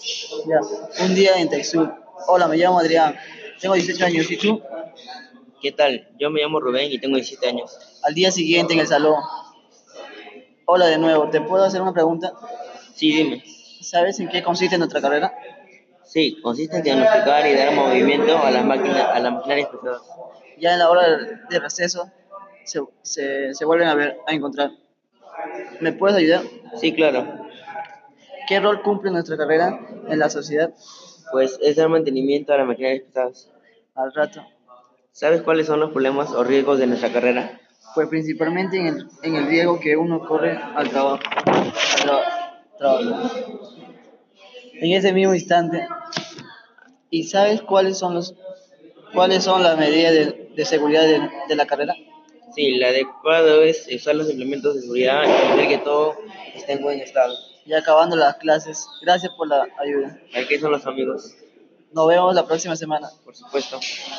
Ya, un día en Texul. Hola, me llamo Adrián. Tengo 18 años. ¿Y tú? ¿Qué tal? Yo me llamo Rubén y tengo 17 años. Al día siguiente en el salón. Hola de nuevo. ¿Te puedo hacer una pregunta? Sí, dime. ¿Sabes en qué consiste nuestra carrera? Sí, consiste en diagnosticar y dar movimiento a las máquinas, a las maquinarias pesadas. Ya en la hora de receso se vuelven a encontrar. ¿Me puedes ayudar? Sí, claro. ¿Qué rol cumple nuestra carrera en la sociedad? Pues es dar mantenimiento a las maquinarias pesadas. Al rato. ¿Sabes cuáles son los problemas o riesgos de nuestra carrera? Pues principalmente en el riesgo que uno corre al trabajo. Trabajo. En ese mismo instante. ¿Y sabes cuáles son las medidas de seguridad de la carrera? Sí, lo adecuado es usar los implementos de seguridad y ver que todo esté en buen estado. Ya acabando las clases. Gracias por la ayuda. ¿Para qué son los amigos? Nos vemos la próxima semana. Por supuesto.